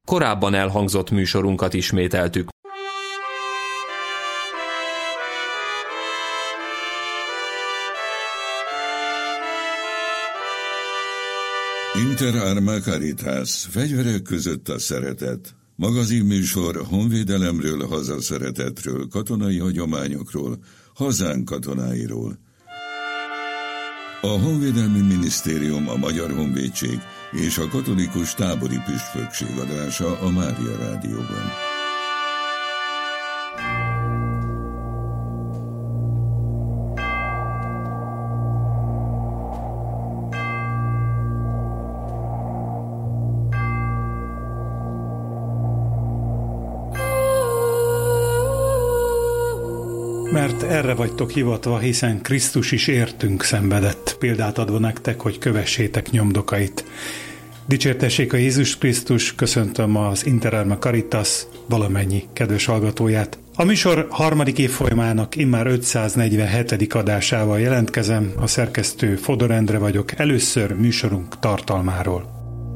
Korábban elhangzott műsorunkat ismételtük. Inter Arma Caritas, fegyverek között a szeretet. Magazinműsor honvédelemről, hazaszeretetről, katonai hagyományokról, hazánk katonáiról. A Honvédelmi Minisztérium, a Magyar Honvédség és a Katolikus Tábori Püspökség adása a Mária Rádióban. Mert erre vagytok hivatva, hiszen Krisztus is értünk szenvedett, példát adva nektek, hogy kövessétek nyomdokait. Dicsértessék a Jézus Krisztus, köszöntöm az Inter Arma Caritas valamennyi kedves hallgatóját. A műsor harmadik évfolyamának immár 547. adásával jelentkezem, a szerkesztő Fodor Endre vagyok, először műsorunk tartalmáról.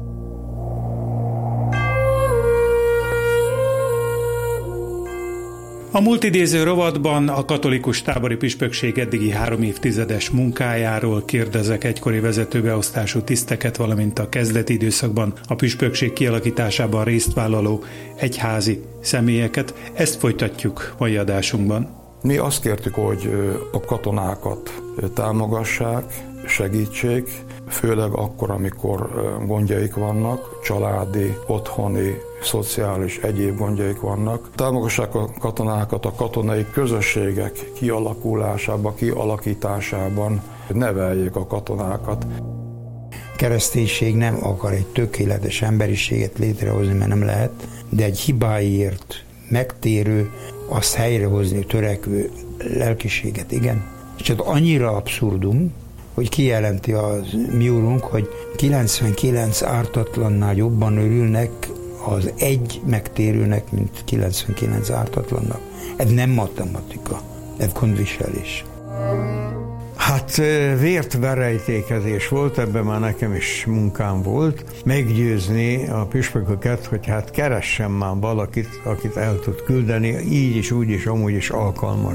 A múlt idéző rovatban a Katolikus Tábori Püspökség eddigi 3 évtizedes munkájáról kérdezek egykori vezetőbeosztású tiszteket, valamint a kezdeti időszakban a püspökség kialakításában résztvállaló egyházi személyeket. Ezt folytatjuk mai adásunkban. Mi azt kértük, hogy a katonákat támogassák, segítsék, főleg akkor, amikor gondjaik vannak, családi, otthoni, szociális, egyéb gondjaik vannak. Támogassák a katonákat a katonai közösségek kialakulásában, kialakításában, neveljék a katonákat. Kereszténység nem akar egy tökéletes emberiséget létrehozni, mert nem lehet, de egy hibáiért megtérő, azt helyrehozni törekvő lelkiséget, igen. És csak annyira abszurdum, hogy kijelenti az mi úrunk, hogy 99 ártatlannál jobban örülnek az egy megtérőnek, mint 99 ártatlannak. Ez nem matematika, ez gondviselés. Hát vértverejtékezés volt, ebben már nekem is munkám volt, meggyőzni a püspököket, hogy hát keressen már valakit, akit el tud küldeni, így is, úgy is, amúgy is alkalmas.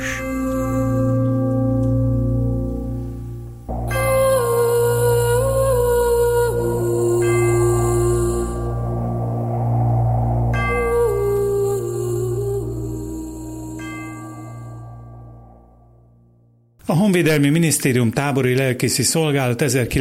A Honvédelmi Minisztérium tábori lelkészi szolgálat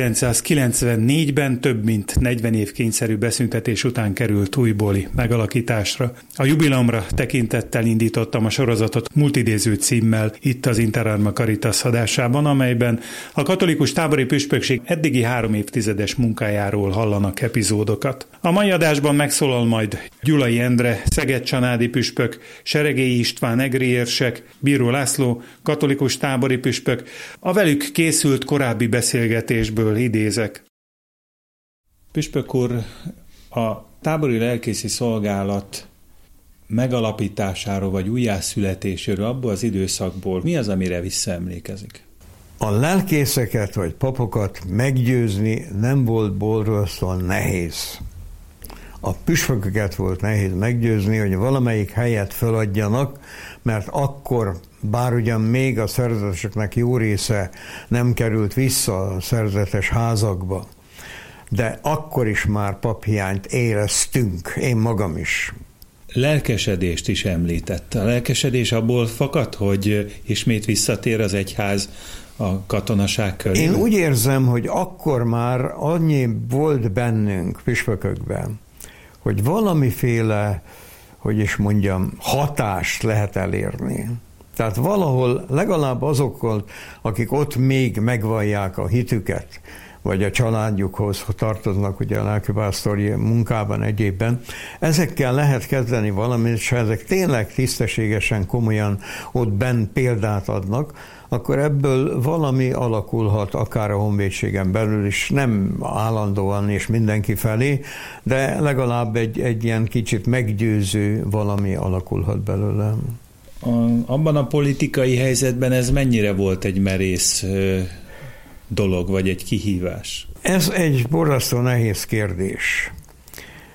1994-ben több mint 40 év kényszerű beszüntetés után került újbóli megalakításra. A jubileumra tekintettel indítottam a sorozatot multidéző címmel itt az Inter Arma Caritas adásában, amelyben a Katolikus Tábori Püspökség eddigi 3 évtizedes munkájáról hallanak epizódokat. A mai adásban megszólal majd Gyulai Endre, szeged-csanádi püspök, Seregélyi István egri érsek, Bíró László, katolikus tábori püspök. A velük készült korábbi beszélgetésből idézek. Püspök úr, a tábori lelkészi szolgálat megalapításáról vagy újjászületéséről abból az időszakból mi az, amire visszaemlékezik? A lelkészeket vagy papokat meggyőzni nem volt borzasztóan nehéz. A püspököket volt nehéz meggyőzni, hogy valamelyik helyet feladjanak, mert akkor, bár ugyan még a szerzeteseknek jó része nem került vissza a szerzetes házakba, de akkor is már paphiányt éreztünk, én magam is. Lelkesedést is említett. A lelkesedés abból fakad, hogy ismét visszatér az egyház a katonaság köré? Én úgy érzem, hogy akkor már annyi volt bennünk püspökökben, hogy valamiféle, hogy is mondjam, hatást lehet elérni. Tehát valahol legalább azokkal, akik ott még megvallják a hitüket, vagy a családjukhoz tartoznak ugye a lelkipásztori munkában, egyébben, ezekkel lehet kezdeni valamit, és ha ezek tényleg tisztességesen, komolyan ott benn példát adnak, akkor ebből valami alakulhat, akár a honvédségen belül is, nem állandóan és mindenki felé, de legalább egy ilyen kicsit meggyőző valami alakulhat belőle. Abban a politikai helyzetben ez mennyire volt egy merész dolog, vagy egy kihívás? Ez egy borzasztó nehéz kérdés.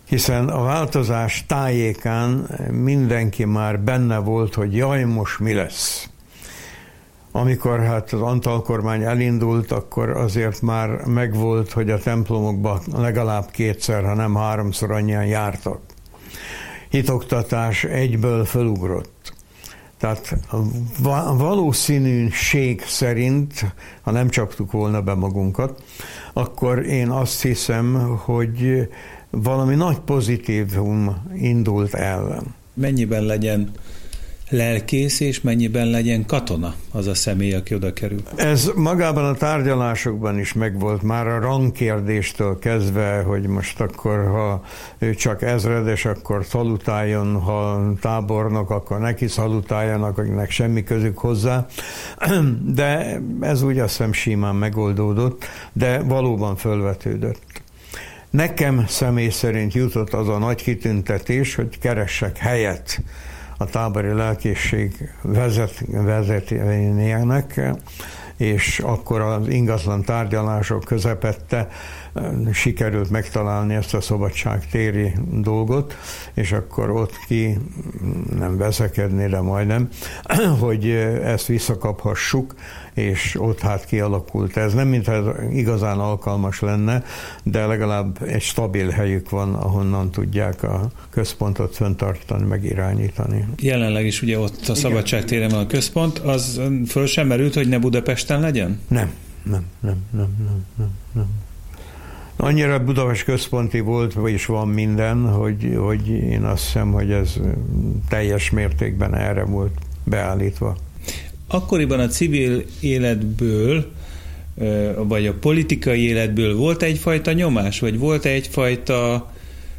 hiszen a változás tájékán mindenki már benne volt, hogy jaj, most mi lesz. Amikor hát az Antall kormány elindult, akkor azért már megvolt, hogy a templomokban legalább 2-szer, ha nem 3-szor annyian jártak. Hitoktatás egyből felugrott. Tehát a valószínűség szerint, ha nem csaptuk volna be magunkat, akkor én azt hiszem, hogy valami nagy pozitívum indult el. Mennyiben legyen lelkész, és mennyiben legyen katona az a személy, aki oda kerül? Ez magában a tárgyalásokban is megvolt, már a rangkérdéstől kezdve, hogy most akkor, ha ő csak ezredes, akkor szalutáljon, ha tábornok, akkor neki szalutáljanak, akinek semmi közük hozzá. De ez úgy azt hiszem simán megoldódott, de valóban fölvetődött. Nekem személy szerint jutott az a nagy kitüntetés, hogy keressek helyet a tábori lelkészség vezetőjének, és akkor az ingatlan tárgyalások közepette sikerült megtalálni ezt a szabadságtéri dolgot, és akkor ott ki, nem veszekedni, de majdnem, hogy ezt visszakaphassuk, és ott hát kialakult. Ez nem mintha igazán alkalmas lenne, de legalább egy stabil helyük van, ahonnan tudják a központot fenntartani, meg irányítani. Jelenleg is ugye ott a Szabadságtéren van a központ, az föl sem merült, hogy ne Budapesten legyen? Nem. Annyira Budapest központi volt, és van minden, hogy én azt hiszem, hogy ez teljes mértékben erre volt beállítva. Akkoriban a civil életből, vagy a politikai életből volt egyfajta nyomás, vagy volt egyfajta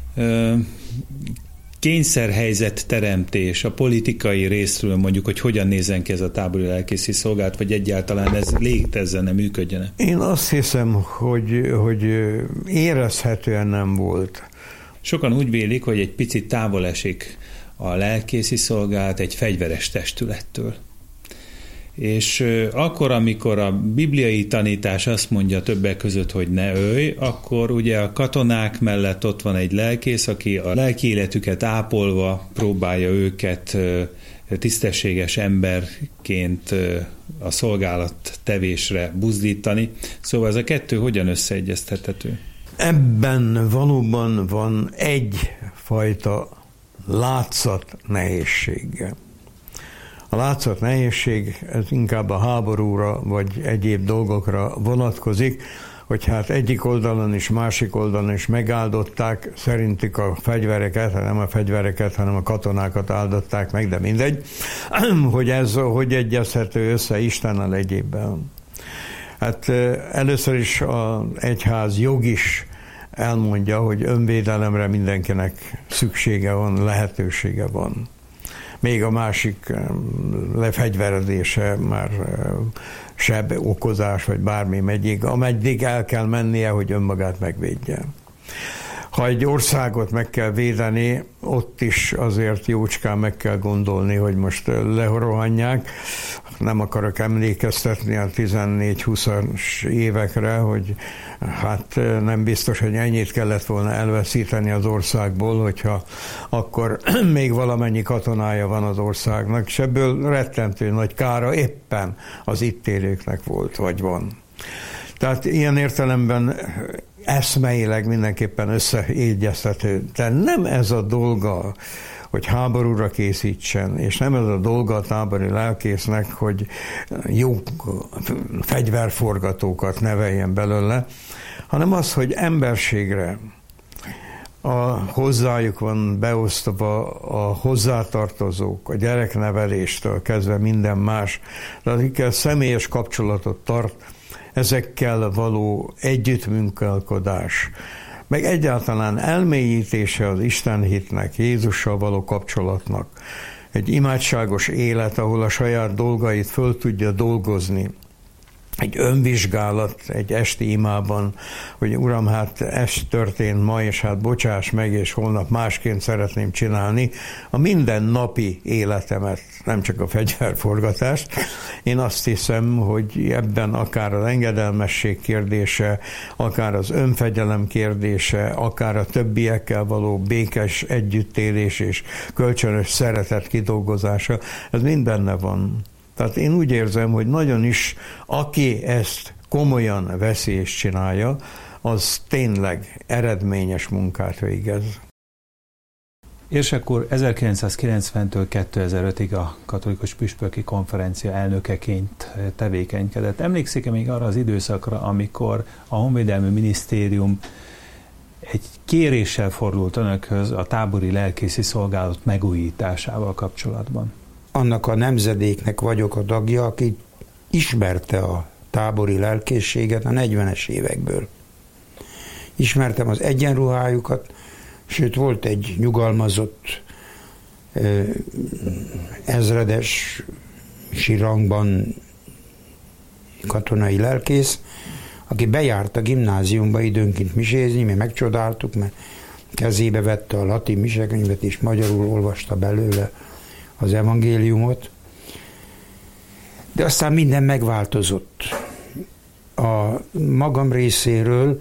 kényszerhelyzet teremtés a politikai részről, mondjuk, hogy hogyan nézzen ki ez a tábori lelkészi szolgálat, vagy egyáltalán ez létezzen, működjene? Én azt hiszem, hogy érezhetően nem volt. Sokan úgy vélik, hogy egy picit távol esik a lelkészi szolgálat egy fegyveres testülettől. És akkor, amikor a bibliai tanítás azt mondja többek között, hogy ne ölj, akkor ugye a katonák mellett ott van egy lelkész, aki a lelki életüket ápolva próbálja őket tisztességes emberként a szolgálat tevésre buzdítani. Szóval ez a kettő hogyan összeegyeztethető? Ebben valóban van egyfajta látszat nehézsége. A látszat nehézség, ez inkább a háborúra vagy egyéb dolgokra vonatkozik, hogy hát egyik oldalon és másik oldalon is megáldották szerintük a fegyvereket, nem a fegyvereket, hanem a katonákat áldották meg, de mindegy, hogy ez hogy egyezhető össze Istennel egyébben. Hát először is az egyház jog is elmondja, hogy önvédelemre mindenkinek szüksége van, lehetősége van. Még a másik lefegyveredése már seb okozás, vagy bármi megyik, ameddig el kell mennie, hogy önmagát megvédje. Ha egy országot meg kell védeni, ott is azért jócskán meg kell gondolni, hogy most lerohanják. Nem akarok emlékeztetni a 14-20-as évekre, hogy hát nem biztos, hogy ennyit kellett volna elveszíteni az országból, hogyha akkor még valamennyi katonája van az országnak, és ebből rettentő nagy kára éppen az itt élőknek volt, vagy van. Tehát ilyen értelemben eszmeileg mindenképpen összeegyeztető. De nem ez a dolga, hogy háborúra készítsen, és nem ez a dolga a tábori lelkésznek, hogy jó fegyverforgatókat neveljen belőle, hanem az, hogy emberségre hozzájuk van beosztva a hozzátartozók, a gyerekneveléstől kezdve minden más, de akikkel személyes kapcsolatot tart, ezekkel való együttmunkálkodás, meg egyáltalán elmélyítése az Istenhitnek, Jézussal való kapcsolatnak, egy imádságos élet, ahol a saját dolgait föl tudja dolgozni, egy önvizsgálat egy esti imában, hogy Uram, hát ez történt ma, és hát bocsáss meg, és holnap másként szeretném csinálni a mindennapi életemet, nem csak a fegyverforgatást. Én azt hiszem, hogy ebben akár az engedelmesség kérdése, akár az önfegyelem kérdése, akár a többiekkel való békés együttélés és kölcsönös szeretet kidolgozása, ez mind benne van. Tehát én úgy érzem, hogy nagyon is, aki ezt komolyan veszi és csinálja, az tényleg eredményes munkát végez. Érsek úr 1990-től 2005-ig a Katolikus Püspöki Konferencia elnökeként tevékenykedett. Emlékszik-e még arra az időszakra, amikor a Honvédelmi Minisztérium egy kéréssel fordult önökhöz a tábori lelkészi szolgálat megújításával kapcsolatban? Annak a nemzedéknek vagyok a tagja, aki ismerte a tábori lelkészséget a 40-es évekből. Ismertem az egyenruhájukat, sőt volt egy nyugalmazott ezredesi rangban katonai lelkész, aki bejárt a gimnáziumba időnként misézni, mi megcsodáltuk, mert kezébe vette a latin misekönyvet, és magyarul olvasta belőle az evangéliumot. De aztán minden megváltozott. A magam részéről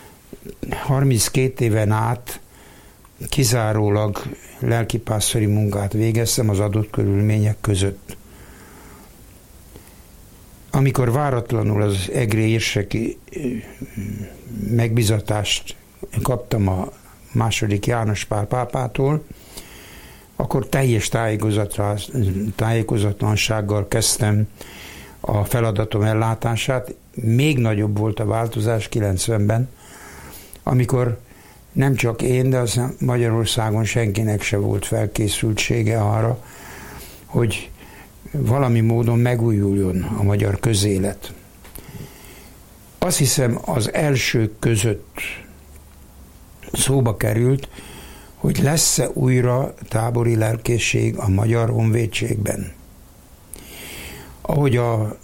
32 éven át kizárólag lelkipásztori munkát végeztem az adott körülmények között. Amikor váratlanul az egri érseki megbizatást kaptam a II. János Pál pápától, akkor teljes tájékozatlansággal kezdtem a feladatom ellátását. Még nagyobb volt a változás 90-ben, amikor nem csak én, de az Magyarországon senkinek se volt felkészültsége arra, hogy valami módon megújuljon a magyar közélet. Azt hiszem, az elsők között szóba került, hogy lesz-e újra tábori lelkészség a Magyar Honvédségben. Ahogy a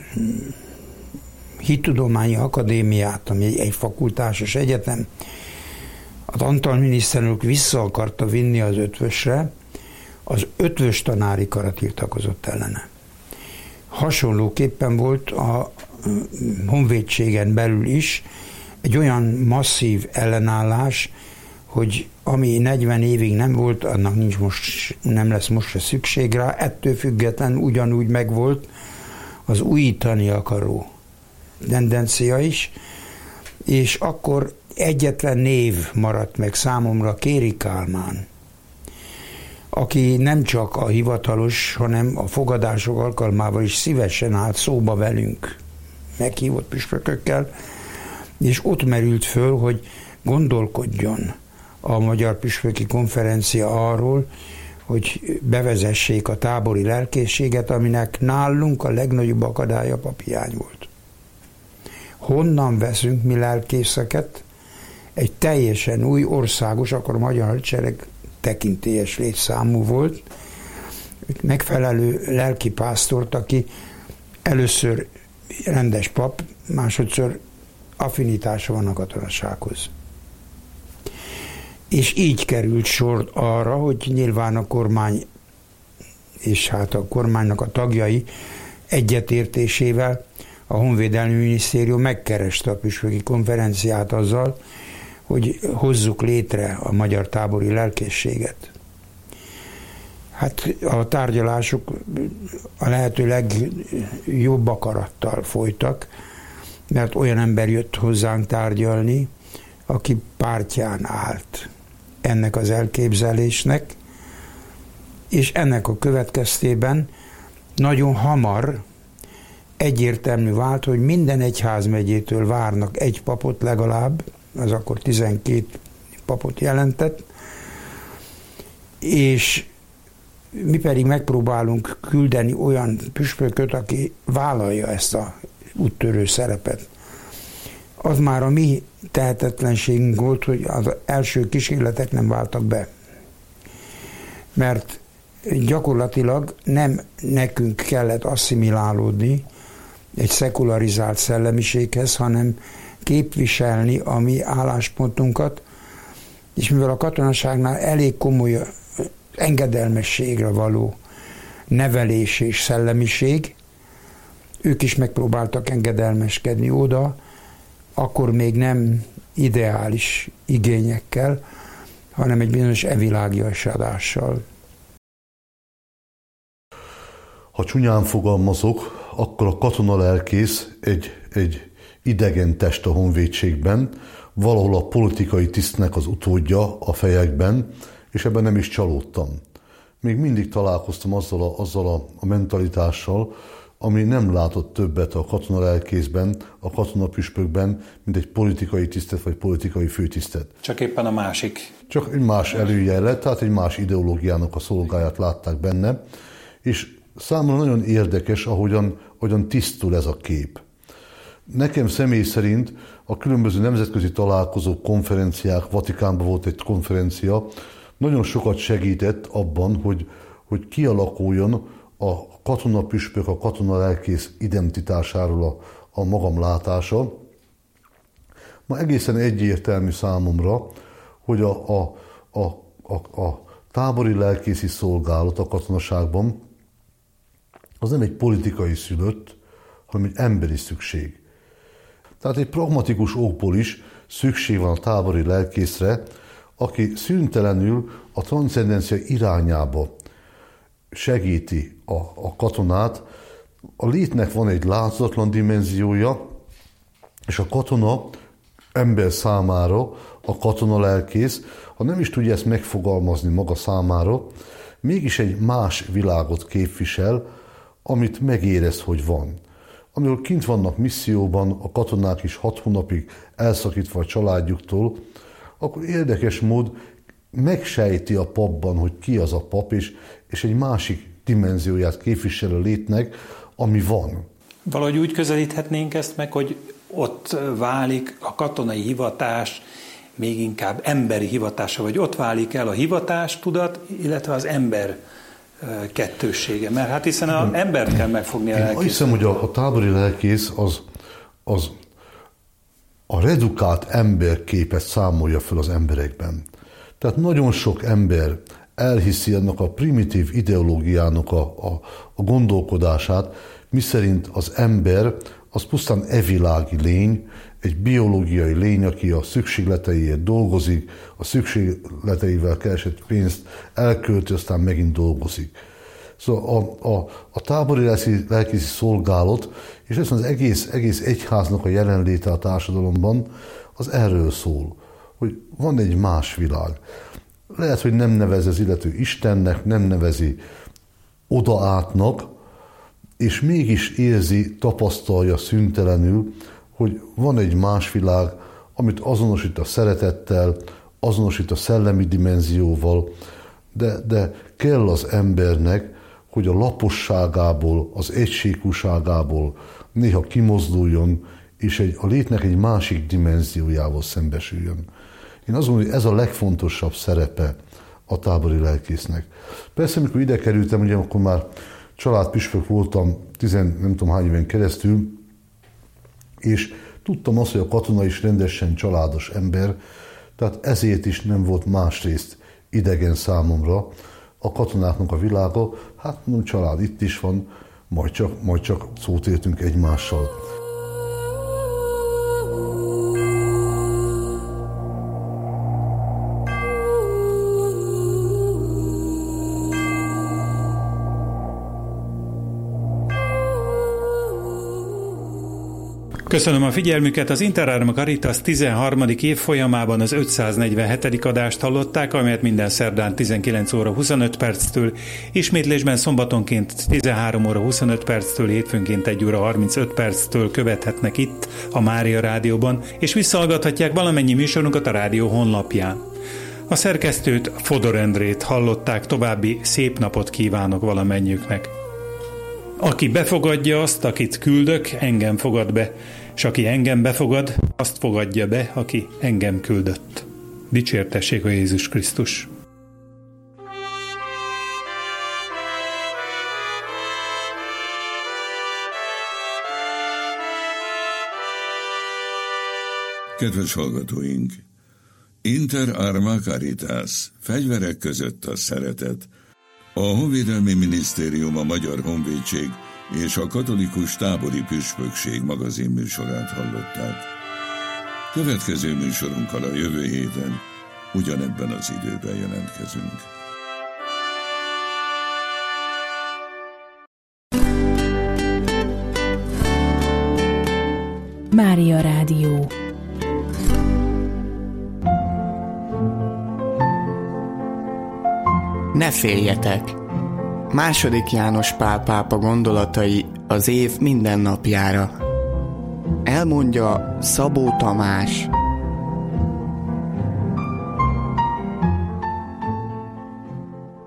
Hittudományi Akadémiát, ami egy fakultásos egyetem, az Antal miniszterelnök vissza akarta vinni az ötvösre, az ötvös tanári kara tiltakozott ellene. Hasonlóképpen volt a honvédségen belül is egy olyan masszív ellenállás, hogy ami 40 évig nem volt, annak nem lesz most se szükség rá, ettől független ugyanúgy megvolt az újítani akaró tendencia is, és akkor egyetlen név maradt meg számomra, Kéri Kálmán, aki nem csak a hivatalos, hanem a fogadások alkalmával is szívesen állt szóba velünk, meghívott püspökökkel, és ott merült föl, hogy gondolkodjon a Magyar Püspöki Konferencia arról, hogy bevezessék a tábori lelkészséget, aminek nálunk a legnagyobb akadálya paphiány volt. Honnan veszünk mi lelkészeket? Egy teljesen új országos, akkor a Magyar Hadsereg tekintélyes létszámú volt, megfelelő lelkipásztort, aki először rendes pap, másodszor affinitása van a katonasághoz. És így került sor arra, hogy nyilván a kormány és hát a kormánynak a tagjai egyetértésével a Honvédelmi Minisztérium megkereste a Püspöki Konferenciát azzal, hogy hozzuk létre a magyar tábori lelkészséget. Hát a tárgyalások a lehető legjobb akarattal folytak, mert olyan ember jött hozzánk tárgyalni, aki pártján állt ennek az elképzelésnek, és ennek a következtében nagyon hamar egyértelmű vált, hogy minden egyházmegyétől várnak egy papot legalább, az akkor 12 papot jelentett, és mi pedig megpróbálunk küldeni olyan püspököt, aki vállalja ezt a úttörő szerepet. Az már a mi tehetetlenségünk volt, hogy az első kísérletek nem váltak be. Mert gyakorlatilag nem nekünk kellett asszimilálódni egy szekularizált szellemiséghez, hanem képviselni a mi álláspontunkat, és mivel a katonaságnál elég komoly engedelmességre való nevelés és szellemiség, ők is megpróbáltak engedelmeskedni oda, akkor még nem ideális igényekkel, hanem egy bizonyos evilágiasodással. Ha csúnyán fogalmazok, akkor a katonalelkész egy idegen test a honvédségben, valahol a politikai tisztnek az utódja a fejekben, és ebben nem is csalódtam. Még mindig találkoztam azzal a mentalitással, ami nem látott többet a katonalelkészben, a katonapüspökben, mint egy politikai tisztet vagy politikai főtisztet. Csak éppen a másik. Csak egy más előjelet, tehát egy más ideológiának a szolgáját látták benne, és számomra nagyon érdekes, ahogyan tisztul ez a kép. Nekem személy szerint a különböző nemzetközi találkozók, konferenciák, Vatikánban volt egy konferencia, nagyon sokat segített abban, hogy kialakuljon a katonapüspök, a katonalelkész identitásáról a magam látása. Ma egészen egyértelmű számomra, hogy a tábori lelkészi szolgálat a katonaságban az nem egy politikai szülött, hanem egy emberi szükség. Tehát egy pragmatikus okból is szükség van a tábori lelkészre, aki szüntelenül a transzcendencia irányába segíti a katonát. A létnek van egy láthatatlan dimenziója, és a katona ember számára, a katonalelkész, ha nem is tudja ezt megfogalmazni maga számára, mégis egy más világot képvisel, amit megérez, hogy van. Amikor kint vannak misszióban, a katonák is 6 hónapig elszakítva a családjuktól, akkor érdekes mód megsejti a papban, hogy ki az a pap, és egy másik dimenzióját képvisel a létnek, ami van. Valahogy úgy közelíthetnénk ezt meg, hogy ott válik a katonai hivatás még inkább emberi hivatása, vagy ott válik el a hivatástudat, illetve az ember kettőssége. Mert hát hiszen az embert kell megfogni a lelkész. Azt hiszem, hogy a tábori lelkész az a redukált emberképet számolja fel az emberekben. Tehát nagyon sok ember elhiszi annak a primitív ideológiának a gondolkodását, miszerint az ember az pusztán evilági lény, egy biológiai lény, aki a szükségleteiért dolgozik, a szükségleteivel keresett pénzt elkölti, aztán megint dolgozik. Szóval a tábori lelkészi szolgálat, és ez az egész egyháznak a jelenléte a társadalomban, az erről szól, hogy van egy más világ. Lehet, hogy nem nevez az illető Istennek, nem nevezi odaátnak, és mégis érzi, tapasztalja szüntelenül, hogy van egy más világ, amit azonosít a szeretettel, azonosít a szellemi dimenzióval, de kell az embernek, hogy a laposságából, az egységúságából néha kimozduljon, és a létnek egy másik dimenziójával szembesüljön. Én azt gondolom, hogy ez a legfontosabb szerepe a tábori lelkésznek. Persze, amikor ide kerültem, ugye akkor már családpüspök voltam nem tudom hány éven keresztül, és tudtam azt, hogy a katona is rendesen családos ember, tehát ezért is nem volt másrészt idegen számomra a katonáknak a világa. Hát mondom, család itt is van, majd csak szót értünk egymással. Köszönöm a figyelmüket, az Interárma Caritas 13. évfolyamában az 547. adást hallották, amelyet minden szerdán 19 óra 25 perctől, ismétlésben szombatonként 13 óra 25 perctől, hétfőnként 1 óra 35 perctől követhetnek itt a Mária Rádióban, és visszahallgathatják valamennyi műsorunkat a rádió honlapján. A szerkesztőt, Fodor Endrét hallották, további szép napot kívánok valamennyiüknek. Aki befogadja azt, akit küldök, engem fogad be, és aki engem befogad, azt fogadja be, aki engem küldött. Dicsértessék a Jézus Krisztus! Kedves hallgatóink! Inter Arma Caritas, fegyverek között a szeretet. A Honvédelmi Minisztérium, a Magyar Honvédség és a Katolikus Tábori Püspökség magazinműsorát hallották. Következő műsorunkkal a jövő héten ugyanebben az időben jelentkezünk. Mária Rádió. Ne féljetek! II. János Pál pápa gondolatai az év minden napjára. Elmondja Szabó Tamás.